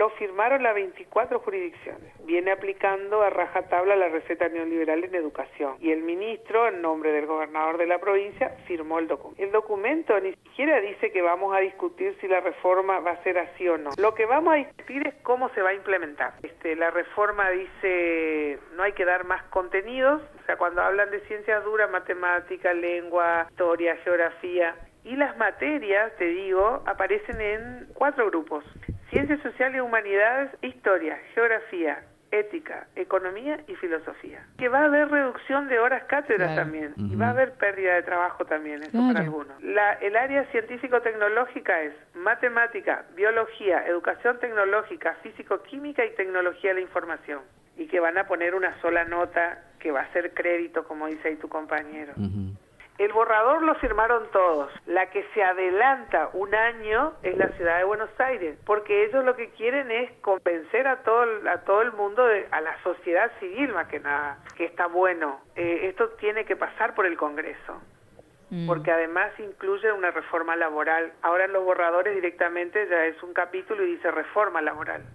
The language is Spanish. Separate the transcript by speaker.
Speaker 1: lo firmaron las 24 jurisdicciones. Viene aplicando a rajatabla la receta neoliberal en educación. Y el ministro, en nombre del gobernador de la provincia, firmó el documento. El documento ni siquiera dice que vamos a discutir si la reforma va a ser así o no. Lo que vamos a discutir es cómo se va a implementar. La reforma dice no hay que dar más contenidos, o sea, cuando hablan de ciencias duras, matemática, lengua, historia, geografía, y las materias, te digo, aparecen en 4 grupos: ciencias sociales y humanidades, historia, geografía, ética, economía y filosofía. Que va a haber reducción de horas cátedra también, y va a haber pérdida de trabajo también, eso para algunos. El área científico-tecnológica es matemática, biología, educación tecnológica, físico-química y tecnología de la información. Y que van a poner una sola nota que va a ser crédito, como dice ahí tu compañero. El borrador lo firmaron todos. La que se adelanta un año es la ciudad de Buenos Aires, porque ellos lo que quieren es convencer a todo el mundo, a la sociedad civil más que nada, que está bueno. Esto tiene que pasar por el Congreso, porque además incluye una reforma laboral. Ahora en los borradores directamente ya es un capítulo y dice reforma laboral.